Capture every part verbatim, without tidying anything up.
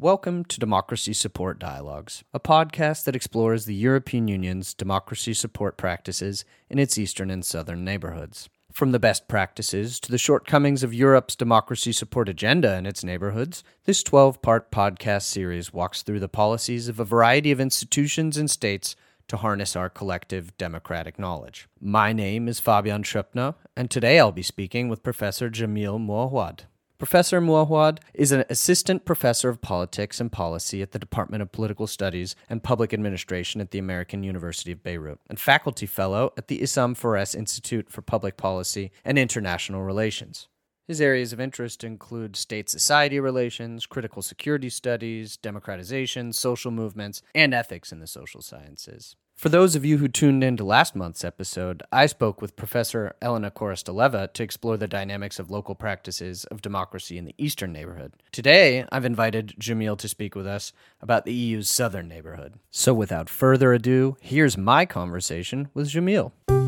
Welcome to Democracy Support Dialogues, a podcast that explores the European Union's democracy support practices in its eastern and southern neighborhoods. From the best practices to the shortcomings of Europe's democracy support agenda in its neighborhoods, this twelve-part podcast series walks through the policies of a variety of institutions and states to harness our collective democratic knowledge. My name is Fabian Schöppner, and today I'll be speaking with Professor Jamil Mouawad. Professor Mouawad is an assistant professor of politics and policy at the Department of Political Studies and Public Administration at the American University of Beirut, and faculty fellow at the Issam Forres Institute for Public Policy and International Relations. His areas of interest include state-society relations, critical security studies, democratization, social movements, and ethics in the social sciences. For those of you who tuned in to last month's episode, I spoke with Professor Elena Korosteleva to explore the dynamics of local practices of democracy in the eastern neighborhood. Today, I've invited Jamil to speak with us about the E U's southern neighborhood. So without further ado, here's my conversation with Jamil.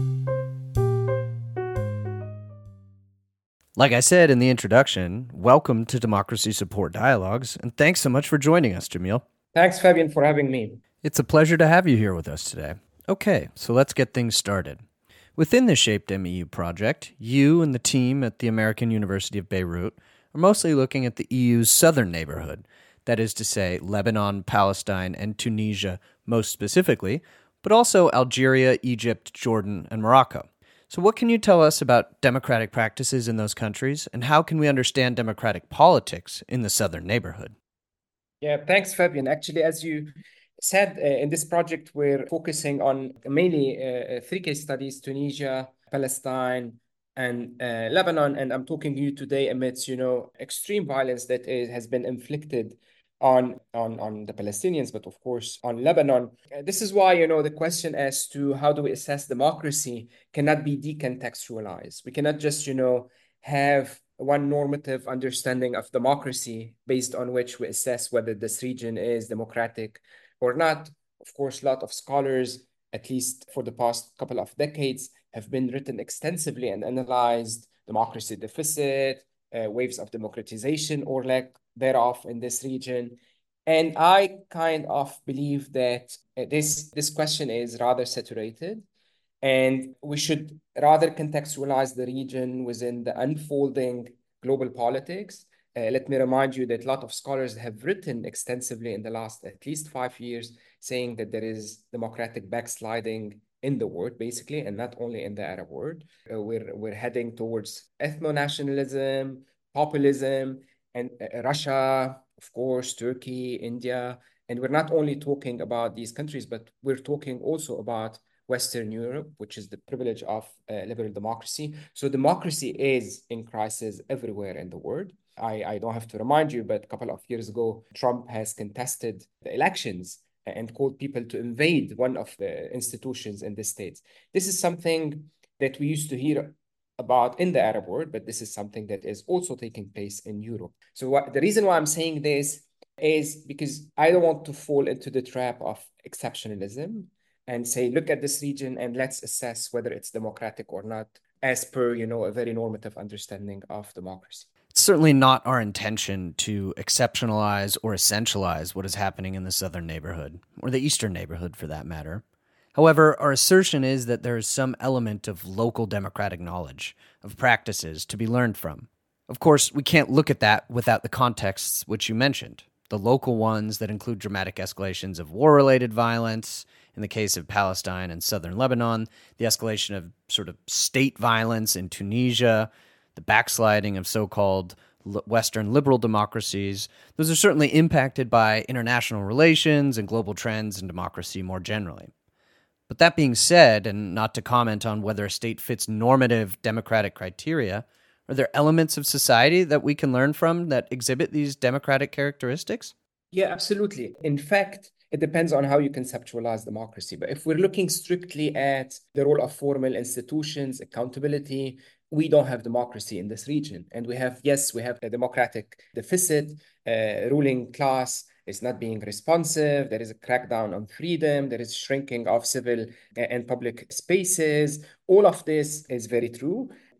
Like I said in the introduction, welcome to Democracy Support Dialogues, and thanks so much for joining us, Jamil. Thanks, Fabian, for having me. It's a pleasure to have you here with us today. Okay, so let's get things started. Within the Shaped M E U project, you and the team at the American University of Beirut are mostly looking at the E U's southern neighborhood, that is to say, Lebanon, Palestine, and Tunisia most specifically, but also Algeria, Egypt, Jordan, and Morocco. So what can you tell us about democratic practices in those countries, and how can we understand democratic politics in the southern neighborhood? Yeah, thanks, Fabian. Actually, as you said, uh, in this project, we're focusing on mainly uh, three case studies: Tunisia, Palestine, and uh, Lebanon. And I'm talking to you today amidst, you know, extreme violence that is, has been inflicted on, on, on the Palestinians, but of course on Lebanon. Uh, this is why, you know, the question as to how do we assess democracy cannot be decontextualized. We cannot just, you know, have one normative understanding of democracy based on which we assess whether this region is democratic or not. Of course, a lot of scholars, at least for the past couple of decades, have been written extensively and analyzed democracy deficit, uh, waves of democratization or lack thereof in this region. And I kind of believe that uh, this, this question is rather saturated, and we should rather contextualize the region within the unfolding global politics. Uh, let me remind you that a lot of scholars have written extensively in the last at least five years saying that there is democratic backsliding in the world, basically, and not only in the Arab world. Uh, we're, we're heading towards ethno-nationalism, populism, and uh, Russia, of course, Turkey, India. And we're not only talking about these countries, but we're talking also about Western Europe, which is the privilege of uh, liberal democracy. So democracy is in crisis everywhere in the world. I, I don't have to remind you, but a couple of years ago, Trump has contested the elections and called people to invade one of the institutions in the States. This is something that we used to hear about in the Arab world, but this is something that is also taking place in Europe. So what, the reason why I'm saying this is because I don't want to fall into the trap of exceptionalism and say, look at this region and let's assess whether it's democratic or not, as per, you know, a very normative understanding of democracy. It's certainly not our intention to exceptionalize or essentialize what is happening in the southern neighborhood, or the eastern neighborhood for that matter. However, our assertion is that there is some element of local democratic knowledge, of practices to be learned from. Of course, we can't look at that without the contexts which you mentioned, the local ones that include dramatic escalations of war-related violence, in the case of Palestine and southern Lebanon, the escalation of sort of state violence in Tunisia, the backsliding of so-called Western liberal democracies. Those are certainly impacted by international relations and global trends in democracy more generally. But that being said, and not to comment on whether a state fits normative democratic criteria, are there elements of society that we can learn from that exhibit these democratic characteristics? Yeah, absolutely. In fact, it depends on how you conceptualize democracy. But if we're looking strictly at the role of formal institutions, accountability, we don't have democracy in this region. And we have, yes, we have a democratic deficit, uh, ruling class is not being responsive, there is a crackdown on freedom, there is shrinking of civil and public spaces. All of this is very true.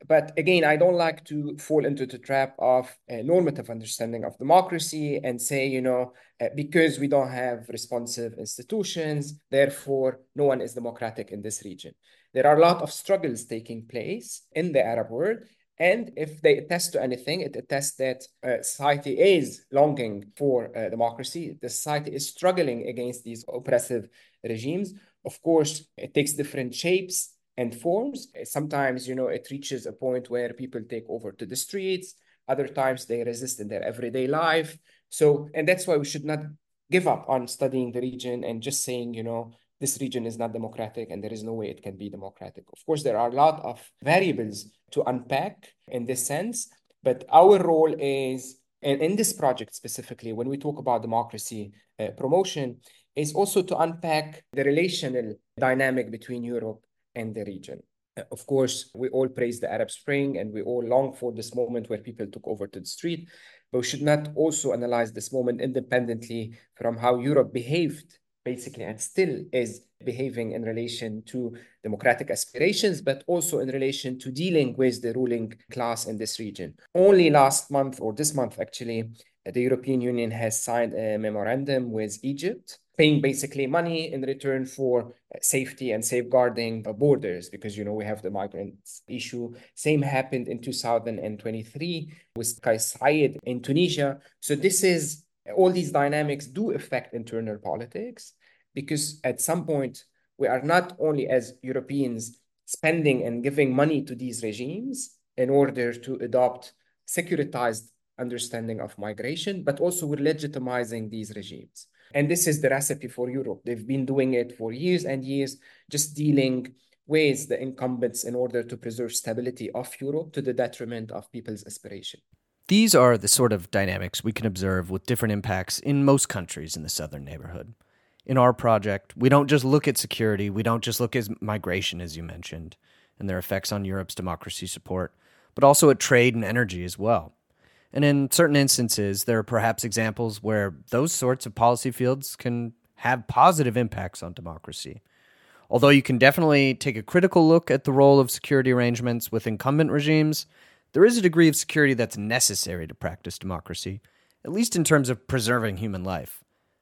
But again, I don't like to fall into the trap of a normative understanding of democracy and say, you know, uh, because we don't have responsive institutions, therefore no one is democratic in this region. There are a lot of struggles taking place in the Arab world. And if they attest to anything, it attests that uh, society is longing for uh, democracy. The society is struggling against these oppressive regimes. Of course, it takes different shapes and forms. Sometimes, you know, it reaches a point where people take over to the streets. Other times they resist in their everyday life. So, and that's why we should not give up on studying the region and just saying, you know, this region is not democratic and there is no way it can be democratic. Of course, there are a lot of variables to unpack in this sense, but our role is, and in this project specifically, when we talk about democracy uh, promotion, is also to unpack the relational dynamic between Europe and the region. Of course, we all praise the Arab Spring and we all long for this moment where people took over to the street, but we should not also analyze this moment independently from how Europe behaved, basically, and still is behaving in relation to democratic aspirations, but also in relation to dealing with the ruling class in this region. Only last month, or this month actually, the European Union has signed a memorandum with Egypt, paying basically money in return for safety and safeguarding borders, because, you know, we have the migrants issue. Same happened in two thousand twenty-three with Kais Saied in Tunisia. So this is, all these dynamics do affect internal politics, because at some point, we are not only as Europeans spending and giving money to these regimes in order to adopt securitized understanding of migration, but also we're legitimizing these regimes. And this is the recipe for Europe. They've been doing it for years and years, just dealing with the incumbents in order to preserve stability of Europe to the detriment of people's aspiration. These are the sort of dynamics we can observe with different impacts in most countries in the southern neighborhood. In our project, we don't just look at security, we don't just look at migration, as you mentioned, and their effects on Europe's democracy support, but also at trade and energy as well. And in certain instances, there are perhaps examples where those sorts of policy fields can have positive impacts on democracy. Although you can definitely take a critical look at the role of security arrangements with incumbent regimes, there is a degree of security that's necessary to practice democracy, at least in terms of preserving human life.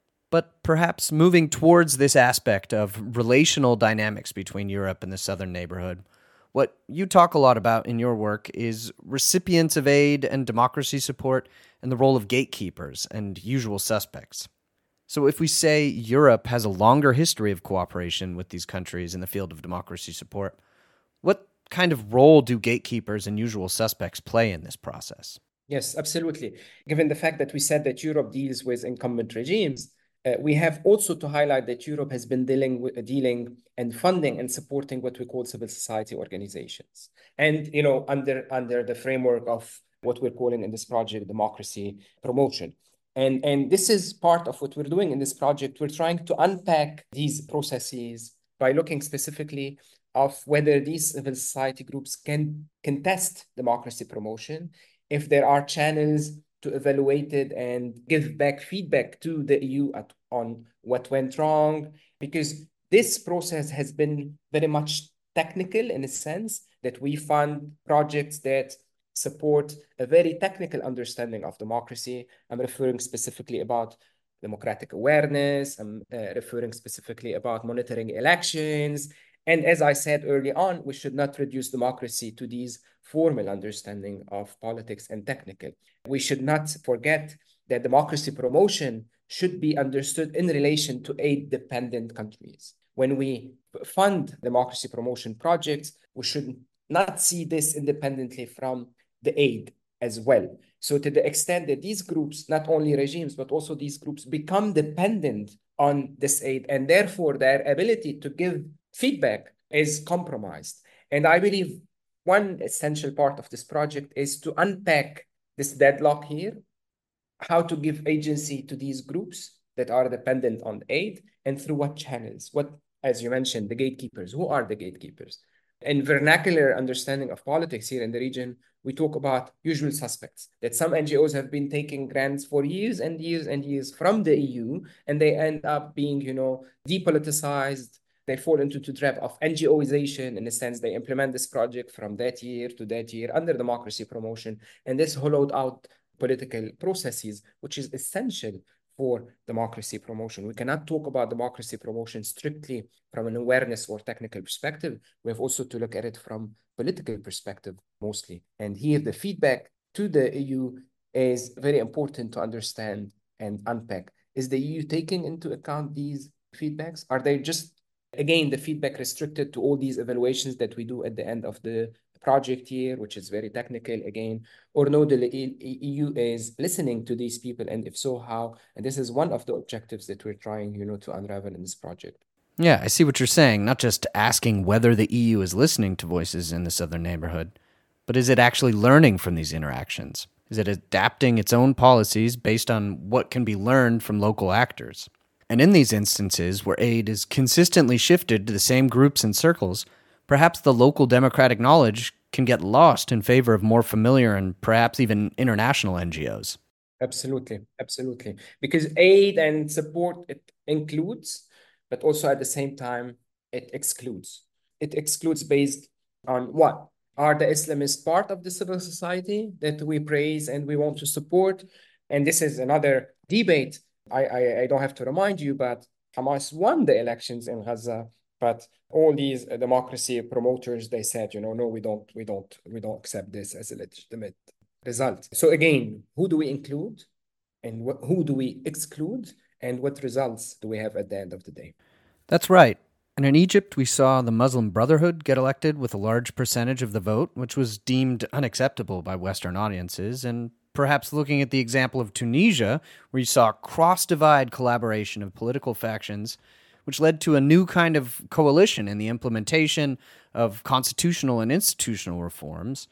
But perhaps moving towards this aspect of relational dynamics between Europe and the southern neighborhood, what you talk a lot about in your work is recipients of aid and democracy support and the role of gatekeepers and usual suspects. So if we say Europe has a longer history of cooperation with these countries in the field of democracy support, what kind of role do gatekeepers and usual suspects play in this process? Yes, absolutely. Given the fact that we said that Europe deals with incumbent regimes, Uh, we have also to highlight that Europe has been dealing with uh, dealing and funding and supporting what we call civil society organizations. And, you know, under, under the framework of what we're calling in this project, democracy promotion. And, and this is part of what we're doing in this project. We're trying to unpack these processes by looking specifically of whether these civil society groups can contest democracy promotion, if there are channels to evaluate it and give back feedback to the E U at, on what went wrong, because this process has been very much technical in a sense that we fund projects that support a very technical understanding of democracy. I'm referring specifically about democratic awareness. I'm uh, referring specifically about monitoring elections. And as I said early on, we should not reduce democracy to these formal understanding of politics and technical. We should not forget that democracy promotion should be understood in relation to aid-dependent countries. When we fund democracy promotion projects, we should not see this independently from the aid as well. So to the extent that these groups, not only regimes, but also these groups become dependent on this aid, and therefore their ability to give feedback is compromised. And I believe one essential part of this project is to unpack this deadlock here, how to give agency to these groups that are dependent on aid, and through what channels. What, as you mentioned, the gatekeepers. Who are the gatekeepers? In vernacular understanding of politics here in the region, we talk about usual suspects, that some N G Os have been taking grants for years and years and years from the E U, and they end up being, you know, depoliticized, they fall into the trap of NGOization. In a sense, they implement this project from that year to that year under democracy promotion, and this hollowed out political processes, which is essential for democracy promotion. We cannot talk about democracy promotion strictly from an awareness or technical perspective. We have also to look at it from political perspective mostly. And here the feedback to the E U is very important to understand and unpack. Is the E U taking into account these feedbacks? Are they just, again, the feedback restricted to all these evaluations that we do at the end of the project year, which is very technical again, or no, the E U is listening to these people, and if so, how? And this is one of the objectives that we're trying, you know, to unravel in this project. Yeah, I see what you're saying. Not just asking whether the E U is listening to voices in the southern neighborhood, but is it actually learning from these interactions? Is it adapting its own policies based on what can be learned from local actors? And in these instances where aid is consistently shifted to the same groups and circles, perhaps the local democratic knowledge can get lost in favor of more familiar and perhaps even international N G Os. Absolutely, absolutely. Because aid and support, it includes, but also at the same time, it excludes. It excludes based on what? Are the Islamists part of the civil society that we praise and we want to support? And this is another debate. I, I, I don't have to remind you, but Hamas won the elections in Gaza. But all these uh, democracy promoters, they said, you know, no, we don't, we don't, we don't accept this as a legitimate result. So again, who do we include, and wh- who do we exclude, and what results do we have at the end of the day? That's right. And in Egypt, we saw the Muslim Brotherhood get elected with a large percentage of the vote, which was deemed unacceptable by Western audiences. And perhaps looking at the example of Tunisia, where you saw cross-divide collaboration of political factions, which led to a new kind of coalition in the implementation of constitutional and institutional reforms.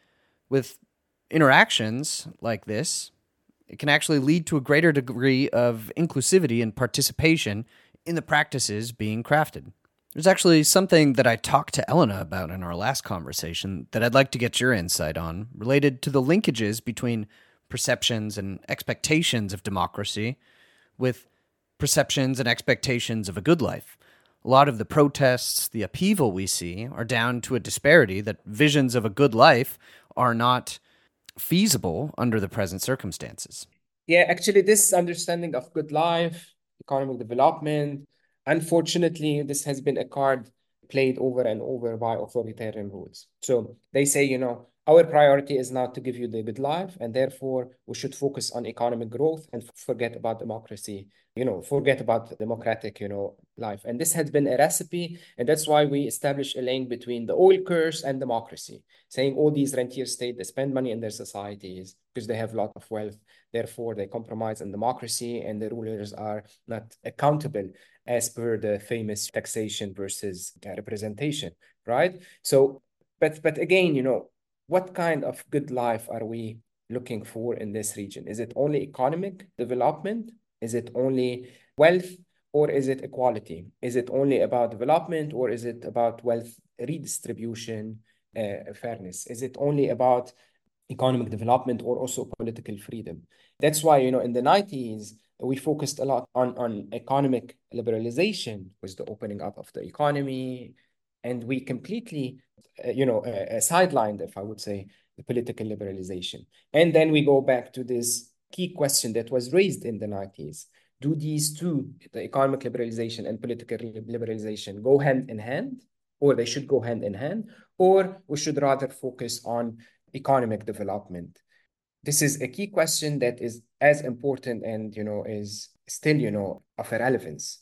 With interactions like this, it can actually lead to a greater degree of inclusivity and participation in the practices being crafted. There's actually something that I talked to Elena about in our last conversation that I'd like to get your insight on, related to the linkages between perceptions and expectations of democracy with perceptions and expectations of a good life. A lot of the protests, the upheaval we see, are down to a disparity that visions of a good life are not feasible under the present circumstances. Yeah, actually, this understanding of good life, economic development, unfortunately, this has been a card played over and over by authoritarian rules. So they say, you know, our priority is now to give you the good life, and therefore we should focus on economic growth and forget about democracy, you know, forget about democratic, you know, life. And this has been a recipe, and that's why we establish a link between the oil curse and democracy, saying all these rentier states, they spend money in their societies because they have a lot of wealth. Therefore, they compromise on democracy, and the rulers are not accountable as per the famous taxation versus representation, right? So, but but again, you know, what kind of good life are we looking for in this region? Is it only economic development? Is it only wealth? Or is it equality? Is it only about development, or is it about wealth redistribution, uh, fairness? Is it only about economic development or also political freedom? That's why, you know, in the nineties, we focused a lot on, on economic liberalization, with the opening up of the economy, and we completely, uh, you know, uh, uh, sidelined, if I would say, the political liberalization. And then we go back to this key question that was raised in the nineties. Do these two, the economic liberalization and political liberalization, go hand in hand, or they should go hand in hand, or we should rather focus on economic development? This is a key question that is as important and, you know, is still, you know, of a relevance.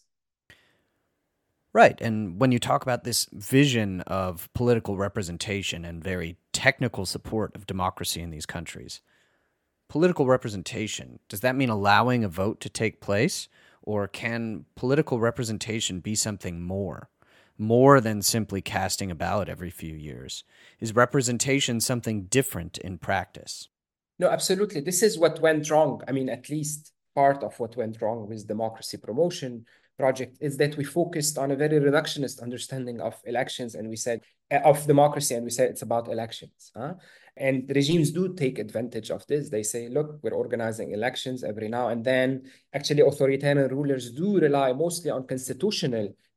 Right. And when you talk about this vision of political representation and very technical support of democracy in these countries, political representation, does that mean allowing a vote to take place? Or can political representation be something more? More than simply casting a ballot every few years? Is representation something different in practice? No, absolutely. This is what went wrong. I mean, at least part of what went wrong with democracy promotion project is that we focused on a very reductionist understanding of elections, and we said uh, of democracy, and we said it's about elections. Huh? And regimes do take advantage of this. They say, look, we're organizing elections every now and then. Actually, authoritarian rulers do rely mostly on constitutional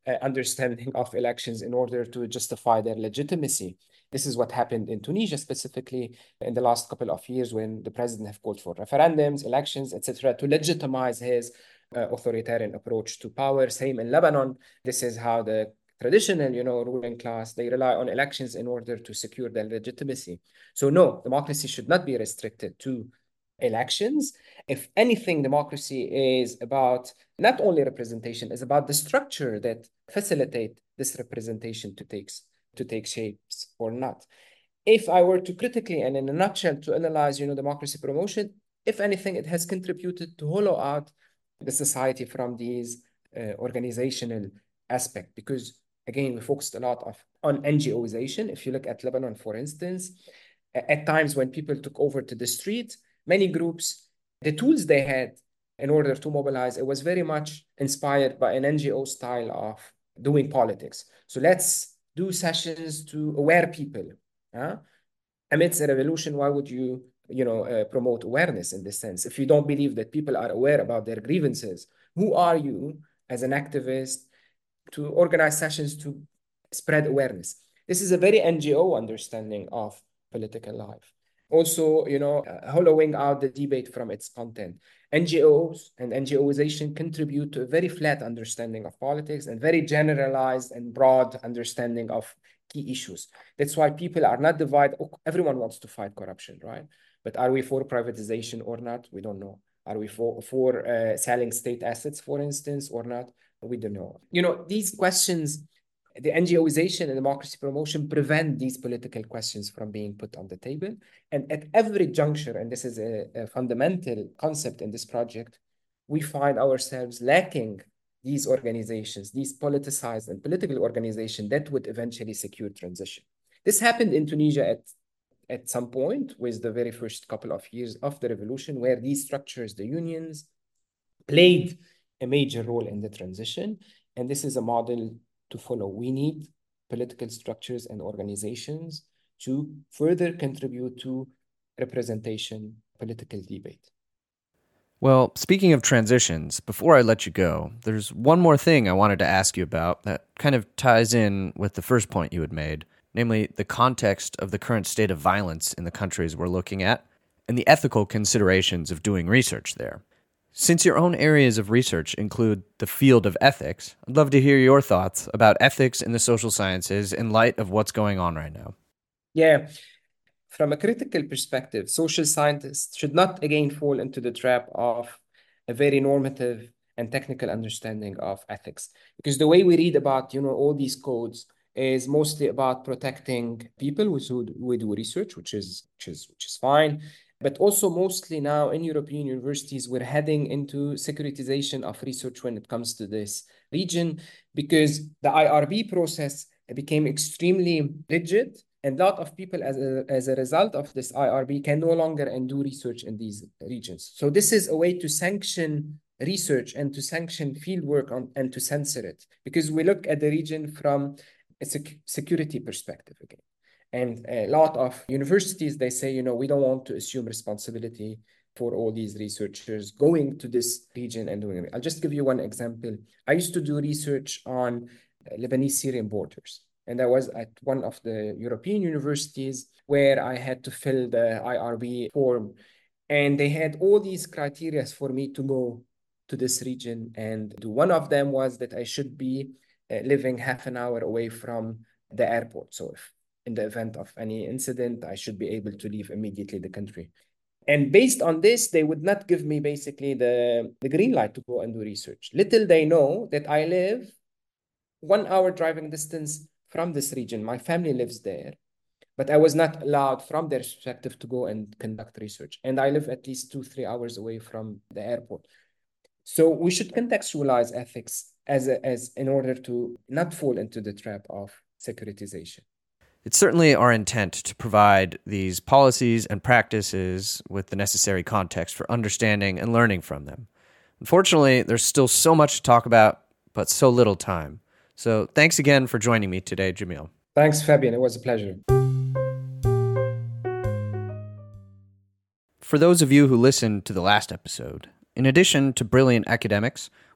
uh, understanding of elections in order to justify their legitimacy. This is what happened in Tunisia specifically in the last couple of years when the president have called for referendums, elections, et cetera, to legitimize his uh, authoritarian approach to power. Same in Lebanon. This is how the traditional, you know, ruling class, they rely on elections in order to secure their legitimacy. So no, democracy should not be restricted to elections. If anything, democracy is about not only representation, it's about the structure that facilitate this representation to take, to take shapes or not. If I were to critically and in a nutshell to analyze, you know, democracy promotion, if anything, it has contributed to hollow out the society from these uh, organizational aspect, because again, we focused a lot of on NGOization. If you look at Lebanon, for instance, at times when people took over to the street, many groups, the tools they had in order to mobilize, it was very much inspired by an N G O style of doing politics. So let's do sessions to aware people. Huh? Amidst a revolution, why would you, you know, uh, promote awareness in this sense? If you don't believe that people are aware about their grievances, who are you as an activist to organize sessions to spread awareness? This is a very N G O understanding of political life. Also, you know, uh, hollowing out the debate from its content. N G Os and NGOization contribute to a very flat understanding of politics and very generalized and broad understanding of key issues. That's why people are not divided. Everyone wants to fight corruption, right? But are we for privatization or not? We don't know. Are we for, for uh, selling state assets, for instance, or not? We don't know. You know, these questions, the NGOization and democracy promotion prevent these political questions from being put on the table. And at every juncture, and this is a, a fundamental concept in this project, we find ourselves lacking these organizations, these politicized and political organizations that would eventually secure transition. This happened in Tunisia at, at some point with the very first couple of years of the revolution, where these structures, the unions, played a major role in the transition. And this is a model to follow. We need political structures and organizations to further contribute to representation, political debate. Well, speaking of transitions, before I let you go, there's one more thing I wanted to ask you about that kind of ties in with the first point you had made, namely the context of the current state of violence in the countries we're looking at and the ethical considerations of doing research there. Since your own areas of research include the field of ethics, I'd love to hear your thoughts about ethics in the social sciences in light of what's going on right now. Yeah. From a critical perspective, social scientists should not again fall into the trap of a very normative and technical understanding of ethics. Because the way we read about, you know, all these codes is mostly about protecting people with who we do research, which is, which is, which is fine. But also mostly now in European universities, we're heading into securitization of research when it comes to this region, because the I R B process became extremely rigid. And a lot of people, as a, as a result of this I R B, can no longer do research in these regions. So this is a way to sanction research and to sanction fieldwork on, and to censor it, because we look at the region from a sec- security perspective again. And a lot of universities, they say, you know, we don't want to assume responsibility for all these researchers going to this region and doing it. I'll just give you one example. I used to do research on Lebanese-Syrian borders. And I was at one of the European universities where I had to fill the I R B form. And they had all these criteria for me to go to this region. And one of them was that I should be uh, living half an hour away from the airport. So if in the event of any incident, I should be able to leave immediately the country. And based on this, they would not give me basically the, the green light to go and do research. Little they know that I live one hour driving distance from this region. My family lives there, but I was not allowed from their perspective to go and conduct research. And I live at least two, three hours away from the airport. So we should contextualize ethics as, a, as in order to not fall into the trap of securitization. It's certainly our intent to provide these policies and practices with the necessary context for understanding and learning from them. Unfortunately, there's still so much to talk about, but so little time. So thanks again for joining me today, Jamil. Thanks, Fabian. It was a pleasure. For those of you who listened to the last episode, in addition to brilliant academics,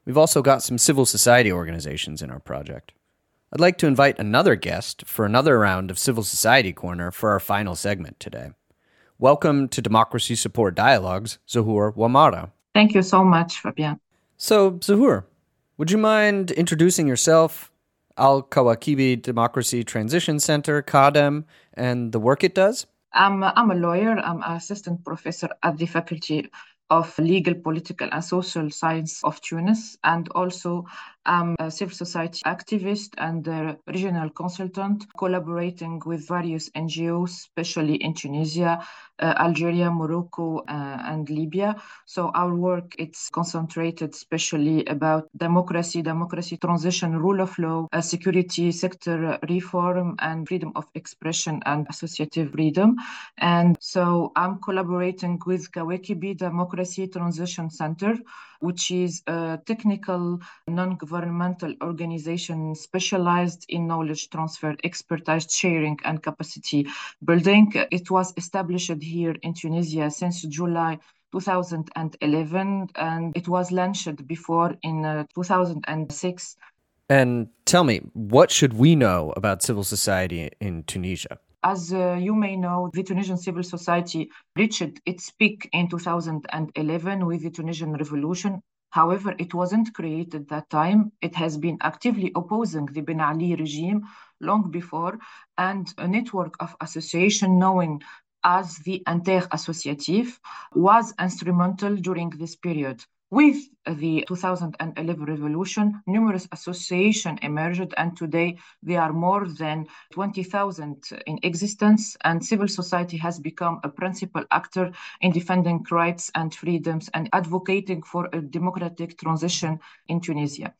We've also got some civil society organizations in our project. I'd like to invite another guest for another round of Civil Society Corner for our final segment today. Welcome to Democracy Support Dialogues, Zahoor Wamara. Thank you so much, Fabian. So, Zahoor, would you mind introducing yourself, Al-Kawakibi Democracy Transition Center, CADEM, and the work it does? I'm, I'm a lawyer. I'm an assistant professor at the Faculty of Legal, Political, and Social Science of Tunis, and also I'm a civil society activist and a regional consultant, collaborating with various N G Os, especially in Tunisia, uh, Algeria, Morocco, uh, and Libya. So our work, it's concentrated especially about democracy, democracy transition, rule of law, uh, security sector reform, and freedom of expression and associative freedom. And so I'm collaborating with Kawakibi Democracy Transition Center, which is a technical, non-governmental organization specialized in knowledge transfer, expertise sharing, and capacity building. It was established here in Tunisia since July two thousand eleven, and it was launched before in uh, two thousand six. And tell me, what should we know about civil society in Tunisia? As uh, you may know, the Tunisian civil society reached its peak in two thousand eleven with the Tunisian Revolution. However, it wasn't created that time. It has been actively opposing the Ben Ali regime long before, and a network of association known as the Inter-Associatif was instrumental during this period. With the two thousand eleven revolution, numerous associations emerged, and today there are more than twenty thousand in existence, and civil society has become a principal actor in defending rights and freedoms and advocating for a democratic transition in Tunisia.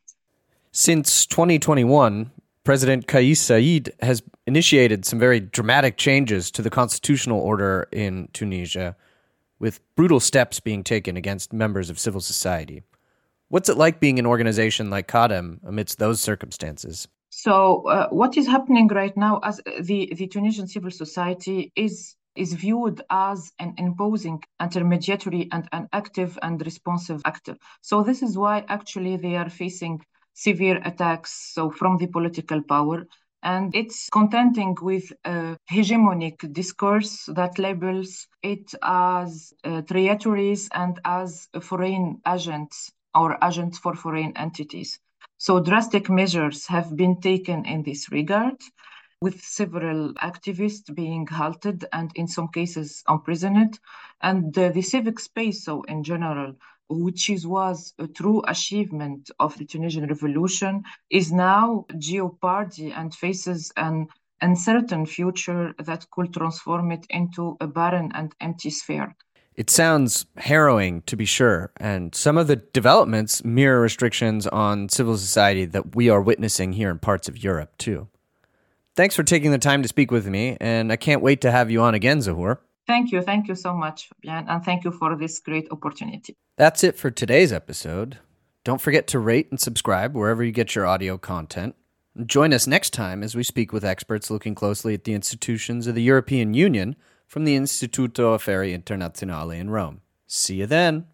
Since twenty twenty-one, President Kais Saied has initiated some very dramatic changes to the constitutional order in Tunisia, with brutal steps being taken against members of civil society. What's it like being an organization like CADEM amidst those circumstances? So uh, what is happening right now as the, the Tunisian civil society is, is viewed as an imposing intermediary and an active and responsive actor. So this is why actually they are facing severe attacks so from the political power. And it's contending with a hegemonic discourse that labels it as uh, traitors and as foreign agents or agents for foreign entities. So drastic measures have been taken in this regard, with several activists being halted and in some cases imprisoned. And uh, the civic space, so in general, which is, was a true achievement of the Tunisian Revolution, is now jeopardy and faces an uncertain future that could transform it into a barren and empty sphere. It sounds harrowing, to be sure, and some of the developments mirror restrictions on civil society that we are witnessing here in parts of Europe, too. Thanks for taking the time to speak with me, and I can't wait to have you on again, Zahoor. Thank you. Thank you so much, Fabian, and thank you for this great opportunity. That's it for today's episode. Don't forget to rate and subscribe wherever you get your audio content. Join us next time as we speak with experts looking closely at the institutions of the European Union from the Istituto Affari Internazionali in Rome. See you then.